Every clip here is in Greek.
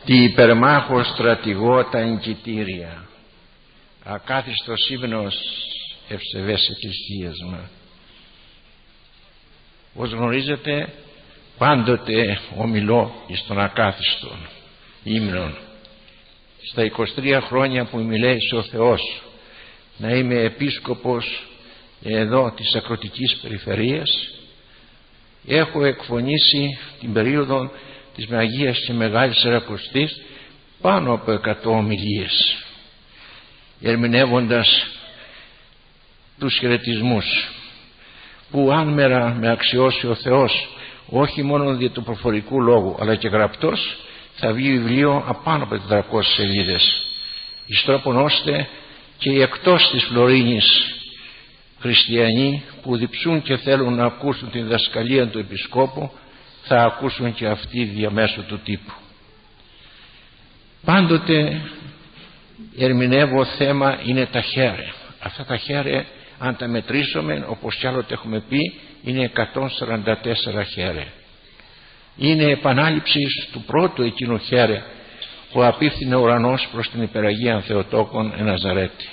Τι υπερμάχο στρατηγό τα εγκυτήρια, ακάθιστος ύμνος ευσεβές εκκλησίασμα. Ως γνωρίζετε, πάντοτε ομιλώ εις τον ακάθιστον ύμνον. Στα 23 χρόνια που μιλέησε ο Θεός να είμαι επίσκοπος εδώ της Ακροτικής Περιφερείας, έχω εκφωνήσει την περίοδο της Αγίας και Μεγάλης Σαρακοστής πάνω από 100 ομιλίες, ερμηνεύοντας τους χαιρετισμούς που αν με αξιώσει ο Θεός, όχι μόνο δια του προφορικού λόγου αλλά και γραπτός, θα βγει βιβλίο απάνω από 400 σελίδες, εις τρόπον ώστε και οι εκτός της Φλωρίνης χριστιανοί που διψούν και θέλουν να ακούσουν την διδασκαλία του Επισκόπου θα ακούσουν και αυτοί διαμέσου του τύπου. Πάντοτε ερμηνεύω θέμα είναι τα χέρε. Αυτά τα χέρε, αν τα μετρήσουμε, όπως κι άλλοτε έχουμε πει, είναι 144 χέρε. Είναι επανάληψη του πρώτου εκείνου χέρε που απίφθινε ο ουρανός προς την υπεραγία Θεοτόκον εν Ναζαρέτη.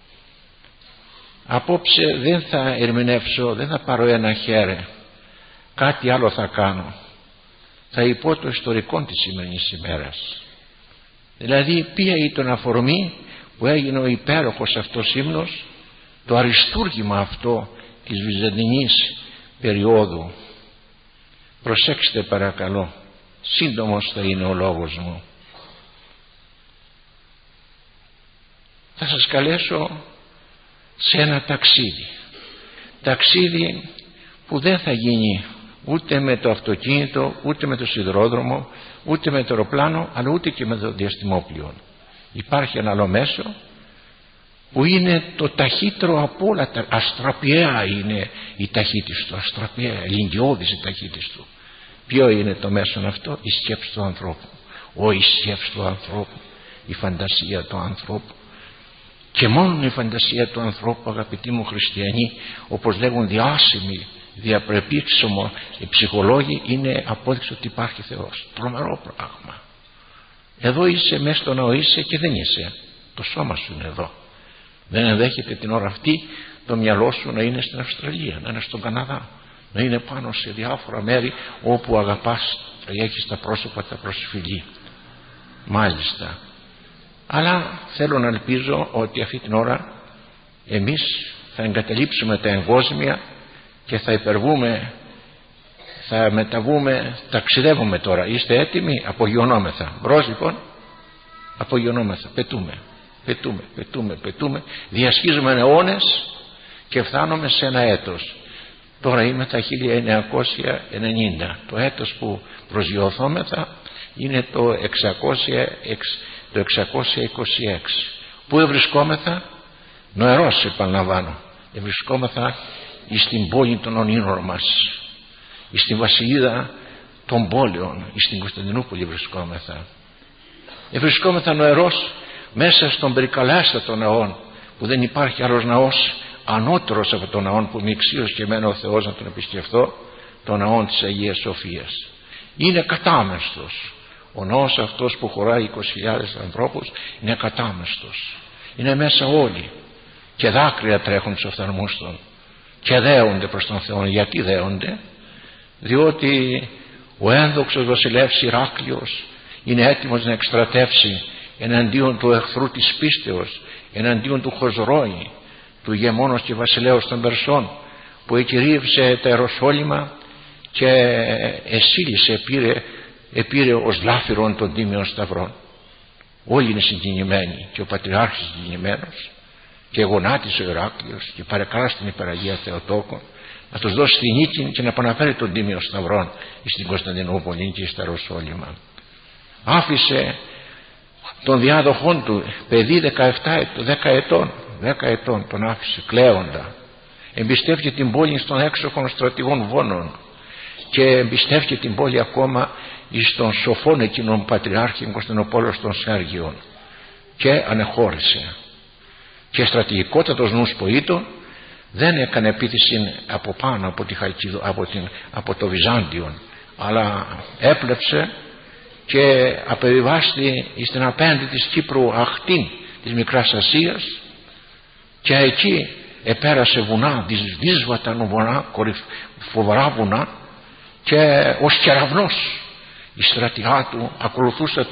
Απόψε δεν θα ερμηνεύσω, δεν θα πάρω ένα χέρε, κάτι άλλο θα κάνω. Θα υπώ το ιστορικό της σημερινής ημέρας. Δηλαδή ποια ήταν αφορμή που έγινε ο υπέροχος αυτός ύμνος, το αριστούργημα αυτό της βυζαντινής περίοδου. Προσέξτε παρακαλώ, σύντομος θα είναι ο λόγος μου. Θα σας καλέσω σε ένα ταξίδι που δεν θα γίνει ούτε με το αυτοκίνητο, ούτε με το σιδηρόδρομο, ούτε με το αεροπλάνο, αλλά ούτε και με το διαστημόπλιο. Υπάρχει ένα άλλο μέσο που είναι το ταχύτερο από όλα τα αστραπιαία, είναι η ταχύτητα του, αστραπιαία, ηλικιώδης η ταχύτητα του. Ποιο είναι το μέσο αυτό? Η σκέψη του ανθρώπου. Η σκέψη του ανθρώπου, η φαντασία του ανθρώπου. Και μόνο η φαντασία του ανθρώπου, αγαπητοί μου χριστιανοί, όπως λέγουν διάσημοι, διαπρεπίξιμο οι ψυχολόγοι, είναι απόδειξη ότι υπάρχει Θεός. Τρομερό πράγμα. Εδώ είσαι, μέσα στο ναό είσαι και δεν είσαι. Το σώμα σου είναι εδώ. Δεν ενδέχεται την ώρα αυτή το μυαλό σου να είναι στην Αυστραλία, να είναι στον Καναδά, να είναι πάνω σε διάφορα μέρη όπου αγαπάς και έχεις τα πρόσωπα τα προσφυλή. Μάλιστα. Αλλά θέλω να ελπίζω ότι αυτή την ώρα εμείς θα εγκαταλείψουμε τα εγκόσμια και θα υπερβούμε, θα μεταβούμε, ταξιδεύουμε τώρα. Είστε έτοιμοι? Απογειωνόμεθα. Μπρος λοιπόν, απογειωνόμεθα. Πετούμε. Διασχίζουμε αιώνες και φτάνουμε σε ένα έτος. Τώρα είμαι τα 1990. Το έτος που προσγειωθόμεθα είναι το 626. Πού ευρισκόμεθα? Νοερός, επαναλαμβάνω. Ευρισκόμεθα στην πόλη των ονείρων μας, στην βασιλεία των πόλεων, στην Κωνσταντινούπολη βρισκόμεθα. Ευρισκόμεθα νοερός μέσα στον περικαλάστατο ναό, που δεν υπάρχει άλλος ναός ανώτερος από τον ναό που με εξίωσε και εμένα ο Θεός να τον επισκεφθώ, τον ναό της Αγίας Σοφίας. Είναι κατάμεστος. Ο ναός αυτός που χωράει 20.000 ανθρώπους είναι κατάμεστος. Είναι μέσα όλοι και δάκρυα τρέχουν στους οφθαλμούς των και δέονται προς τον Θεό. Γιατί δέονται? Διότι ο ένδοξος βασιλεύς Ηράκλειος είναι έτοιμος να εκστρατεύσει εναντίον του εχθρού της πίστεως, εναντίον του Χοσρόη, του ηγεμόνος και βασιλέως των Περσών, που εκηρύευσε τα Ιεροσόλυμα και εσύλισε, επήρε ως λάφυρον των τίμιων σταυρών. Όλοι είναι συγκινημένοι και ο Πατριάρχης συγκινημένος και γονάτισε ο Ηράκλειος και παρεκάλεσε την υπεραγία Θεοτόκον να τους δώσει τη νίκη και να επαναφέρει τον τίμιο σταυρών στην Κωνσταντινούπολη και στα Ιεροσόλυμα. Άφησε τον διάδοχόν του, παιδί 10 ετών τον άφησε κλαίοντα. Εμπιστεύτηκε την πόλη στον έξοχων στρατηγών Βόνων και εμπιστεύτηκε την πόλη ακόμα στον σοφόν εκείνον πατριάρχη Κωνσταντινοπόλεως των Σέργιων και ανεχώρησε. Και στρατηγικότατος νους ποήτων δεν έκανε επίθεση από πάνω από το Βυζάντιον, αλλά έπλεψε και απεβιβάστη στην απέναντι της Κύπρου αχτήν της Μικράς Ασίας, και εκεί επέρασε βουνά, δύσβατα βουνά, φοβερά βουνά, και ως κεραυνός η στρατιά του ακολουθούσα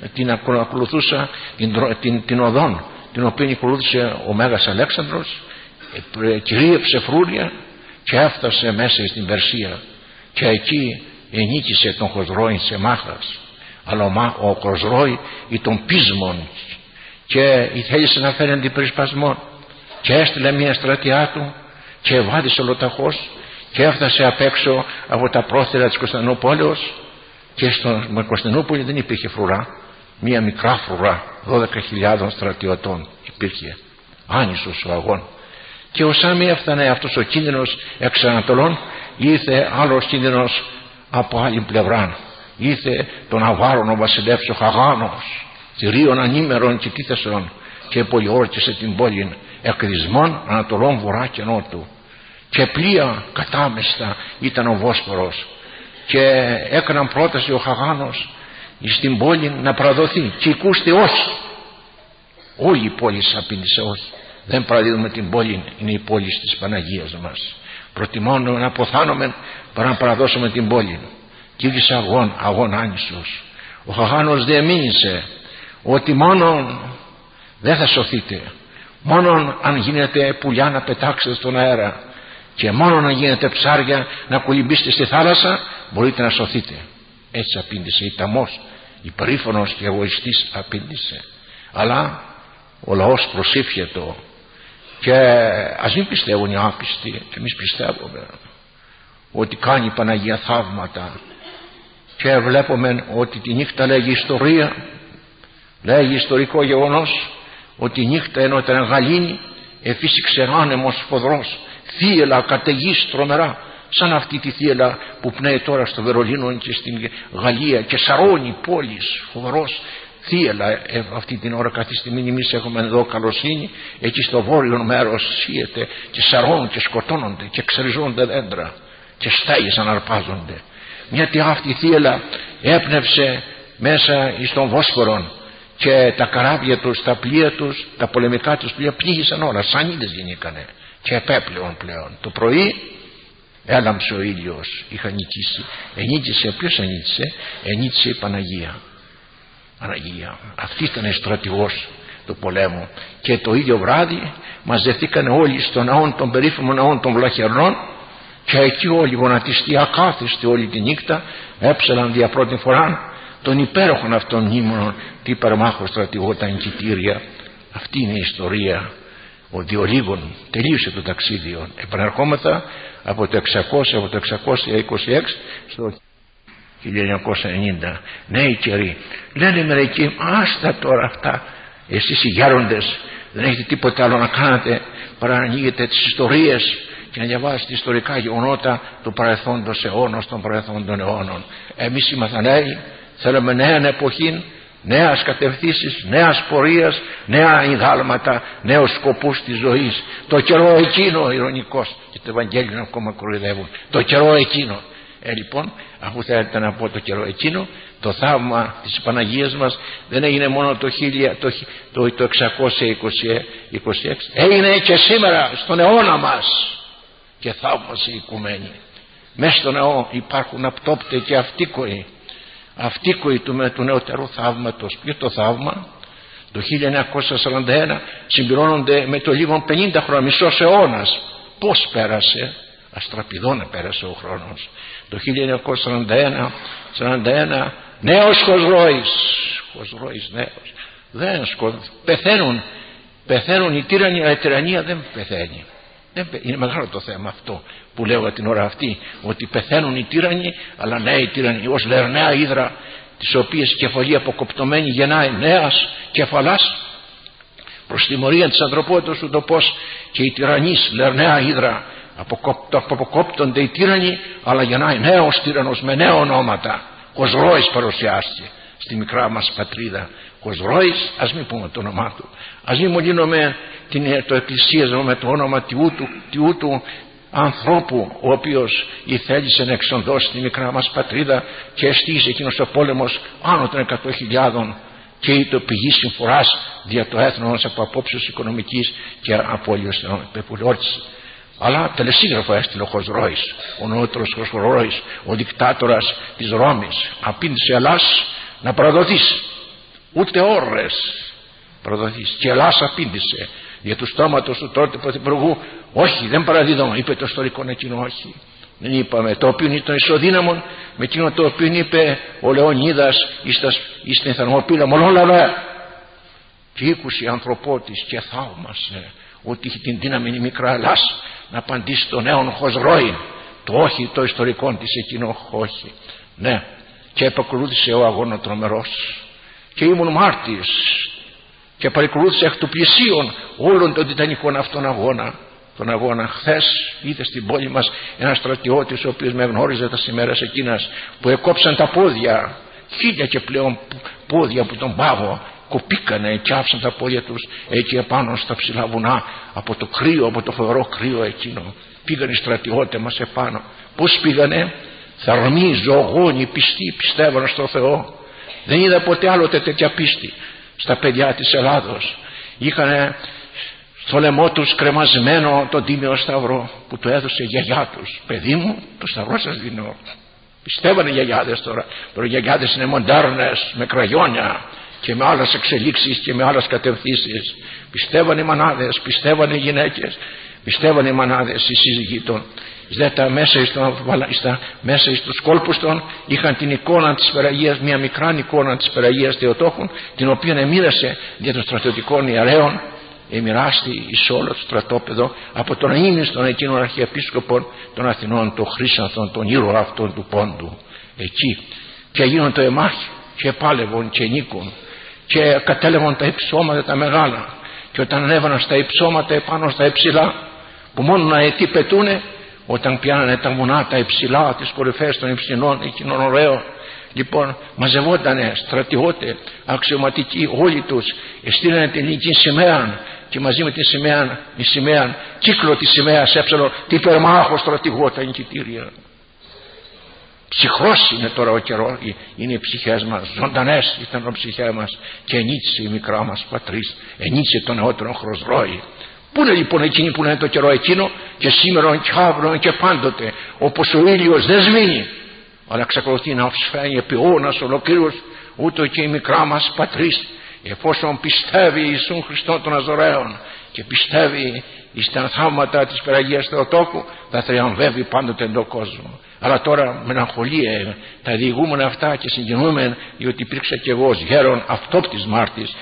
την οδόν την οποία ακολούθησε ο Μέγας Αλέξανδρος, κυρίεψε φρούρια και έφτασε μέσα στην Περσία, και εκεί ενίκησε τον Χοσρόη σε μάχας. Αλλά ο Χοσρόη ή τον πείσμον, και θέλησε να φέρει αντιπερισπασμό, και έστειλε μια στρατιά του και βάδισε ολοταχώς και έφτασε απ' έξω από τα πρόθυρα της Κωνσταντινούπολης, και στην Κωνσταντινούπολη δεν υπήρχε φρουρά, μια μικρά φρουρά 12.000 στρατιωτών υπήρχε, άνισος ο αγών. Και όσαν μη έφτανε αυτός ο κίνδυνος εξ Ανατολών, ήρθε άλλος κίνδυνος από άλλη πλευρά. Ήρθε τον Αβάρον ο βασιλεύς ο Χαγάνος, θηρίων ανήμερων και τίθεσεων, και πολιόρκησε την πόλη εκρισμών Ανατολών, Βορρά και Νότου, και πλοία κατάμεστα ήταν ο Βόσπορος, και έκαναν πρόταση ο Χαγάνος στην πόλη να παραδοθεί, και ακούστε όχι. Όλη η πόλη απήντησε όχι, δεν παραδίδουμε την πόλη, είναι η πόλη της Παναγίας μας, προτιμώνουμε να αποθάνουμε παρά να παραδώσουμε την πόλη. Κύλησε αγών άνισος. Ο Χαγάνος διεμήνυσε ότι μόνον δεν θα σωθείτε, μόνον αν γίνετε πουλιά να πετάξετε στον αέρα, και μόνον αν γίνετε ψάρια να κολυμπήσετε στη θάλασσα, μπορείτε να σωθείτε. Έτσι απήντησε η ταμός, υπερήφανος και εγωιστής απήντησε. Αλλά ο λαός προσήφιε το, και ας μην πιστεύουν οι άπιστοι, εμείς πιστεύουμε ότι κάνει η Παναγία θαύματα, και βλέπουμε ότι τη νύχτα λέγει ιστορία, λέγει ιστορικό γεγονός, ότι η νύχτα ενώ ήταν γαλήνη εφύσηξε άνεμος φοδρός, θύελα καταιγής τρομερά, σαν αυτή τη θύελα που πνέει τώρα στο Βερολίνο και στην Γαλλία, και σαρώνει πόλεις, φοβερός θύελα. Αυτή την ώρα κάθε στιγμή εμείς έχουμε εδώ καλοσύνη, εκεί στο βόρειο μέρος σύεται και σαρώνουν και σκοτώνονται και ξεριζώνται δέντρα και στέγες αναρπάζονται. Γιατί αυτή η θύελα έπνευσε μέσα στον Βόσπορο, και τα καράβια τους, τα πλοία τους, τα πολεμικά τους πλοία πνίγησαν όλα, σανίδες γεννήκανε και επέπλεον πλέον. Το πρωί έλαμψε ο ήλιος, είχα νικήσει. Ενίκησε, ποιος ενίκησε? Ενίκησε η Παναγία. Αυτή ήταν στρατηγός του πολέμου. Και το ίδιο βράδυ μαζευτήκαν όλοι στον ναό, τον περίφημο ναό των Βλαχερνών, και εκεί όλοι γονατιστοί ακάθιστοι όλη τη νύχτα έψαλαν για πρώτη φορά τον υπέροχον αυτών μνήμονων, τι υπερμάχο στρατηγό, τα εγκητήρια. Αυτή είναι η ιστορία. Ο Διολίγων τελείωσε το ταξίδιο. Επαναρχόμεθα από το 626 στο 1990. Νέοι καιροί. Λένε μερικοί, άστα τώρα αυτά, εσείς οι γέροντες δεν έχετε τίποτα άλλο να κάνετε παρά να ανοίγετε τις ιστορίες και να διαβάσετε ιστορικά γεγονότα του παρελθόντος αιώνος, των παρελθόντων αιώνων. Εμείς είμαστε νέοι, θέλουμε νέα εποχή, νέας κατευθύνσεις, νέας πορείας, νέα ιδάλματα, νέους σκοπούς της ζωής. Το καιρό εκείνο, ειρωνικός, και το Ευαγγέλιο ακόμα κοροϊδεύουν, το καιρό εκείνο. Λοιπόν, αφού θέλετε να πω το καιρό εκείνο, το θαύμα της Παναγίας μας δεν έγινε μόνο το 626, έγινε και σήμερα στον αιώνα μας, και θαύμασε η οικουμένη. Μέσα στον αιώ υπάρχουν απτόπτε και αυτίκοοι του νεωτερού θαύματος. Ποιο το θαύμα? Το 1941 συμπληρώνονται με το λίγο 50 χρόνια, μισός αιώνας. Πώς πέρασε? Αστραπηδόνα πέρασε ο χρόνος. Το 1941 νέος Χοσρόης νέος. Πεθαίνουν οι τύρανοι, αλλά η τυραννία δεν πεθαίνει. Είναι μεγάλο το θέμα αυτό που λέω την ώρα αυτή, ότι πεθαίνουν οι τύρανοι, αλλά νέοι τύρανοι, ως λερναία ύδρα, τις οποίες η κεφαλή αποκοπτωμένη γεννάει νέας κεφαλάς, προς τιμωρία της ανθρωπότητας, ούτω πως και οι τυραννείς λερναία ύδρα αποκόπτονται οι τύρανοι, αλλά γεννάει νέος τύρανος με νέα ονόματα. Χοσρόης παρουσιάστηκε στη μικρά μας πατρίδα. Χοσρόης, ας μην πούμε το όνομά του, ας μην μολύνουμε το εκκλησίασμα με το όνομα Τιού του ανθρώπου ο οποίος θέλησε να εξοντώσει τη μικρά μας πατρίδα και εστίησε εκείνος ο πόλεμος άνω των 100.000 και είτε πηγή συμφοράς δια το έθνος από απόψεως οικονομικής και απώλειας πεπουλιώτης. Αλλά τελεσίγραφο έστειλε ο Χοσρόης, ο νεότερος Χοσρόης, ο δικτάτορας της Ρώμης. Απήντησε Ελλάς να παραδοθείς, ούτε ώρες παραδοθείς. Και Ελλάς απήντησε για του στόματος του τότε πρωθυπουργού, όχι, δεν παραδίδω, είπε το ιστορικό εκείνο, όχι. Δεν είπαμε το οποίο ήταν ισοδύναμον με εκείνο το οποίο είπε ο Λεωνίδας εις την Θερμοπύλα μολόλαβε. Και ήκουσε ανθρωπότης και θαύμασε ότι είχε την δύναμη η μικρά Ελλάς να απαντήσει στον νέον Χοσρόη το όχι, το ιστορικό της εκείνο όχι. Ναι, και επακολούθησε ο αγώνα τρομερός και ήμουν μάρτης και παρακολούθησε εκ του πλησίον όλων των τιτανικών αυτών αγώνα. Τον αγώνα χθες είδε στην πόλη μας ένας στρατιώτης ο οποίος με γνώριζε τα ημέρες εκείνας που εκόψαν τα πόδια, 1000 και πλέον πόδια από τον πάγο, κοπήκανε και άφησαν τα πόδια τους εκεί επάνω στα ψηλά βουνά από το κρύο, από το φοβερό κρύο εκείνο. Πήγαν οι στρατιώτες μας επάνω. Πώς πήγανε? Θαρμοί, ζωγόνοι, πιστοί, πιστεύαν στο Θεό. Δεν είδα ποτέ άλλοτε τέτοια πίστη στα παιδιά της Ελλάδος. Είχαν στο λαιμό τους κρεμασμένο τον τίμιο σταυρό που του έδωσε η γιαγιά τους. Παιδί μου, το σταυρό σας δίνω. Πιστεύανε οι γιαγιάδες τώρα. Τώρα οι γιαγιάδες είναι μοντέρνες, με κραγιόνια και με άλλες εξελίξεις και με άλλες κατευθύνσεις. Πιστεύανε οι μανάδες, πιστεύανε οι γυναίκες, πιστεύανε οι μανάδες, οι σύζυγοι των. Μέσα στους κόλπους των είχαν την εικόνα της Περαγίας, μια μικρά εικόνα της Περαγίας Θεοτόκου, την οποία εμοίρασε για των στρατιωτικών ιερέων, εμοιράστη εις όλο το στρατόπεδο από τον αείμνηστον εκείνων αρχιεπίσκοπων των Αθηνών, τον Χρύσανθον, τον ήρωα αυτόν του πόντου. Εκεί και γίνον το εμάχη και πάλευον και νίκουν και κατέλευαν τα υψώματα τα μεγάλα, και όταν ανέβαιναν στα υψώματα επάνω στα υψηλά που μόνο να αετοί πετούνε, όταν πιάνανε τα βουνά τα υψηλά, τις κορυφές των υψηλών εκείνων ωραίων, λοιπόν μαζευότανε στρατιώτες αξιωματικοί όλοι τους, στείλανε την ελληνική σημαία και μαζί με τη σημαία κύκλο της σημαίας έψαλο τι υπερμάχο στρατηγό τα εγκητήρια. Ψυχρός είναι τώρα ο καιρός, είναι οι ψυχές μας, ζωντανές ήταν οι ψυχές μας και ενίτησε η μικρά μας πατρίς, ενίτησε τον νεότερο Χοσρόη. Πού είναι λοιπόν εκείνοι που είναι το καιρό εκείνο και σήμερα και αύριο και πάντοτε, όπως ο ήλιος δεν σβήνει αλλά εξακολουθεί να σφαίνει επί αιώνας ολοκλήρους, ούτω και η μικρά μας πατρίς, εφόσον πιστεύει Ιησούν Χριστόν των Αζωραίων και πιστεύει στα θαύματα της Περαγίας Θεοτόκου, θα θριαμβεύει πάντοτε τον κόσμο. Αλλά τώρα μελαγχολία τα διηγούμενα αυτά και συγκινούμε, διότι υπήρξα και εγώ ως γέρον αυτόπτης μάρτης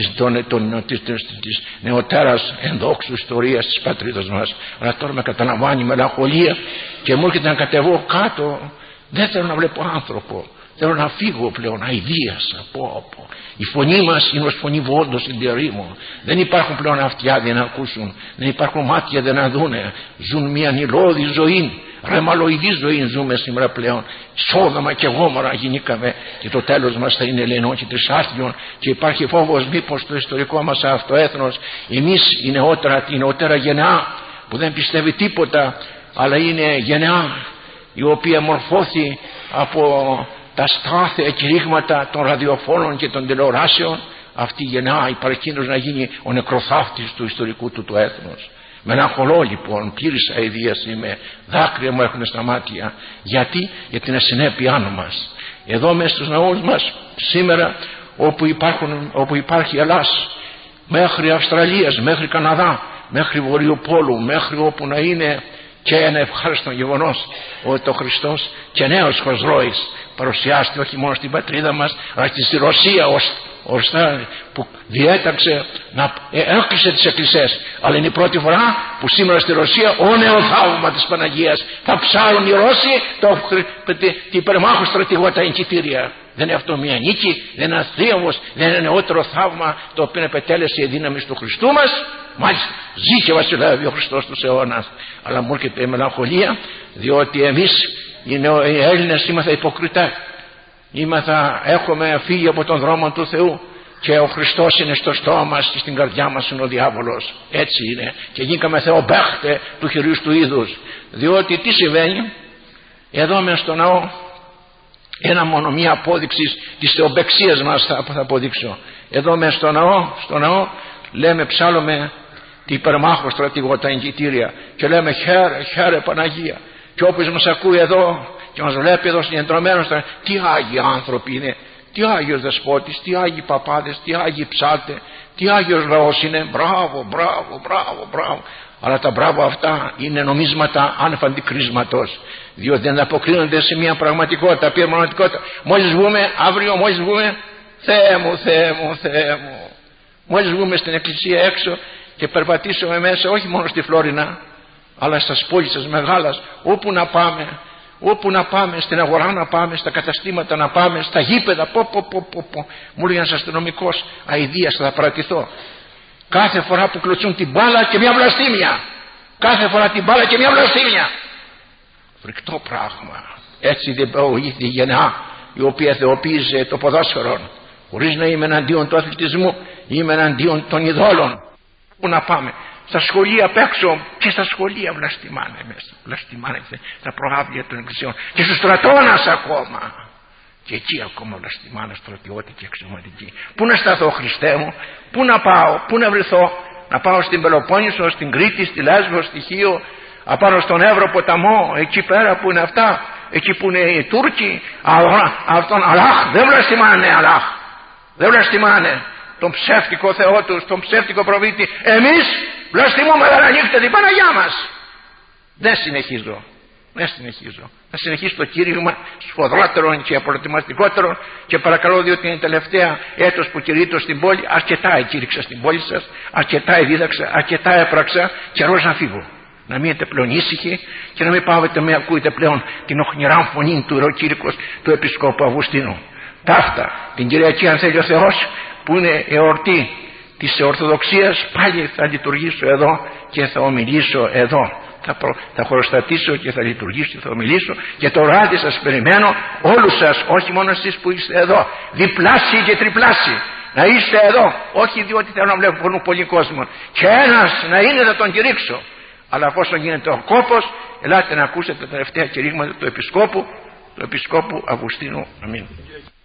της νεωτέρας ενδόξου ιστορίας της πατρίδας μας. Αλλά τώρα με καταλαμβάνει μελαγχολία και μου έρχεται να κατεβώ κάτω. Δεν θέλω να βλέπω άνθρωπο, θέλω να φύγω πλέον, αηδίασα. Η φωνή μας είναι ως φωνή βόντος συντηρήμων. Δεν υπάρχουν πλέον αυτιά δεν να ακούσουν, δεν υπάρχουν μάτια δεν να δούνε. Ζουν μια νηλώδη ζωή, ρεμαλοειδή ζωή ζούμε σήμερα πλέον. Σόδομα και Γόμορα γεννήκαμε και το τέλος μας θα είναι λενό και τρισάθλιον, και υπάρχει φόβος μήπως το ιστορικό μας αυτό έθνος, εμείς η νεότερα γενεά που δεν πιστεύει τίποτα, αλλά είναι γενεά η οποία μορφώθη από τα στάθεια κηρύγματα των ραδιοφώνων και των τηλεοράσεων. Αυτή η γενιά υπαρκίνος να γίνει ο νεκροθάφτης του ιστορικού του έθνους. Μελαγχολώ λοιπόν, πλήρης αηδίας είμαι, δάκρυα μου έχουν στα μάτια. Γιατί? Για την ασυνέπειά μας. Εδώ μέσα στους ναούς μας σήμερα, όπου υπάρχει Ελλάς, μέχρι Αυστραλίας, μέχρι Καναδά, μέχρι Βορειοπόλου, μέχρι όπου να είναι, και ένα ευχάριστο γεγονός ότι ο Χριστός και νέος Χοσρόης παρουσιάστηκε όχι μόνο στην πατρίδα μας αλλά και στη Ρωσία ως που διέταξε να έκλεισε τις εκκλησίες, αλλά είναι η πρώτη φορά που σήμερα στη Ρωσία ο νέο θαύμα της Παναγίας θα ψάρουν οι Ρώσοι την υπερμάχου στρατηγό τα εγκητήρια. Δεν είναι αυτό μια νίκη, δεν είναι ένα θρίαμβος, δεν είναι νεότερο θαύμα το οποίο επετέλεσε η δύναμη του Χριστού μας? Μάλιστα, ζει και βασιλεύει ο Χριστός τους αιώνας. Αλλά μου έρχεται η μελαγχολία, διότι εμείς οι Έλληνες είμαστε υποκριτές, έχουμε φύγει από τον δρόμο του Θεού, και ο Χριστός είναι στο στόμα μας και στην καρδιά μας είναι ο διάβολος. Έτσι είναι, και γίνηκαμε θεομπαίχτε του χειρίστου είδους. Διότι τι συμβαίνει εδώ μες στο ναό? Ένα μόνο, μία απόδειξη της θεομπαιξίας μας θα αποδείξω. Εδώ μες στο ναό λέμε, ψάλλουμε τη υπερμάχο στρατηγό, τα εγκητήρια, και λέμε χαίρε, χαίρε Παναγία. Και όποιος μας ακούει εδώ και μας βλέπει εδώ συγκεντρωμένος, τι άγιοι άνθρωποι είναι, τι άγιος δεσπότης, τι άγιοι παπάδες, τι άγιοι ψάλτες, τι άγιος λαός είναι. Μπράβο, μπράβο, μπράβο, μπράβο. Αλλά τα μπράβο αυτά είναι νομίσματα άνευ αντικρίσματος, διότι δεν αποκρίνονται σε μια πραγματικότητα, πραγματικότητα. Μόλις βγούμε αύριο, μόλις βγούμε, Θεέ μου, Θεέ μου, Θεέ μου, μόλις βγούμε στην εκκλησία έξω και περπατήσουμε μέσα, όχι μόνο στη Φλόρινα, αλλά στις πόλεις σας μεγάλας, όπου να πάμε, στην αγορά να πάμε, στα καταστήματα να πάμε, στα γήπεδα, μου λέει ένας αστυνομικός, αηδίας, θα παρατηθώ. Κάθε φορά που κλωτσούν την μπάλα και μια βλαστήμια, κάθε φορά την μπάλα και μια βλαστήμια. Φρικτό πράγμα. Έτσι δεν προηγήθηκε η γενεά η οποία θεοποίησε το ποδόσφαιρο. Χωρίς να είμαι εναντίον του αθλητισμού, είμαι εναντίον των ειδόλων. Πού να πάμε? Στα σχολεία απ' έξω, και στα σχολεία βλαστημάνε μέσα. Βλαστημάνε τα προάβλια των εκκλησιών. Και στους στρατώνας ακόμα. Και εκεί ακόμα βλαστημάνε στρατιώτοι και αξιωματικοί. Πού να σταθώ, Χριστέ μου? Πού να πάω? Πού να βρεθώ? Να πάω στην Πελοπόννησο, στην Κρήτη, στη Λέσβο, στη Χίο, απάνω στον Εύρο ποταμό, εκεί πέρα που είναι αυτά, εκεί που είναι οι Τούρκοι? Αυτόν Αλλάχ δεν βλαστημάνε, Αλλάχ δεν βλαστημάνε τον ψεύτικο Θεό τους, τον ψεύτικο προβήτη. Εμείς βλαστημούμε, αλλά ανοίχτε την Παναγιά μας. Δεν συνεχίζω. Θα συνεχίσω το κήρυγμα σφοδρότερο και απροετοιμαστικότερο, και παρακαλώ, διότι είναι τελευταία έτος που κηρύττω στην πόλη. Αρκετά εκήρυξα στην πόλη σας, αρκετά εδίδαξα, αρκετά έπραξα, καιρός να φύγω. Να μείνετε πλέον ήσυχοι και να μην πάβετε με ακούετε πλέον την οχνηρά φωνή του ιεροκήρυκος του Επισκόπου Αυγουστίνου. Ταύτα την Κυριακή, αν θέλει ο Θεός, που είναι εορτή της Ορθοδοξίας, πάλι θα λειτουργήσω εδώ και θα ομιλήσω εδώ. Θα χωροστατήσω και θα λειτουργήσω και θα ομιλήσω, και το βράδυ σας περιμένω όλους σας, όχι μόνο εσείς που είστε εδώ, διπλάσιοι και τριπλάσιοι, να είστε εδώ. Όχι διότι θέλω να βλέπω πολύ κόσμο, και ένας να είναι, θα τον κηρύξω. Αλλά εφόσον γίνεται ο κόπος, ελάτε να ακούσετε τα τελευταία κηρύγματα του Επισκόπου Αυγουστίνου. Αμήν.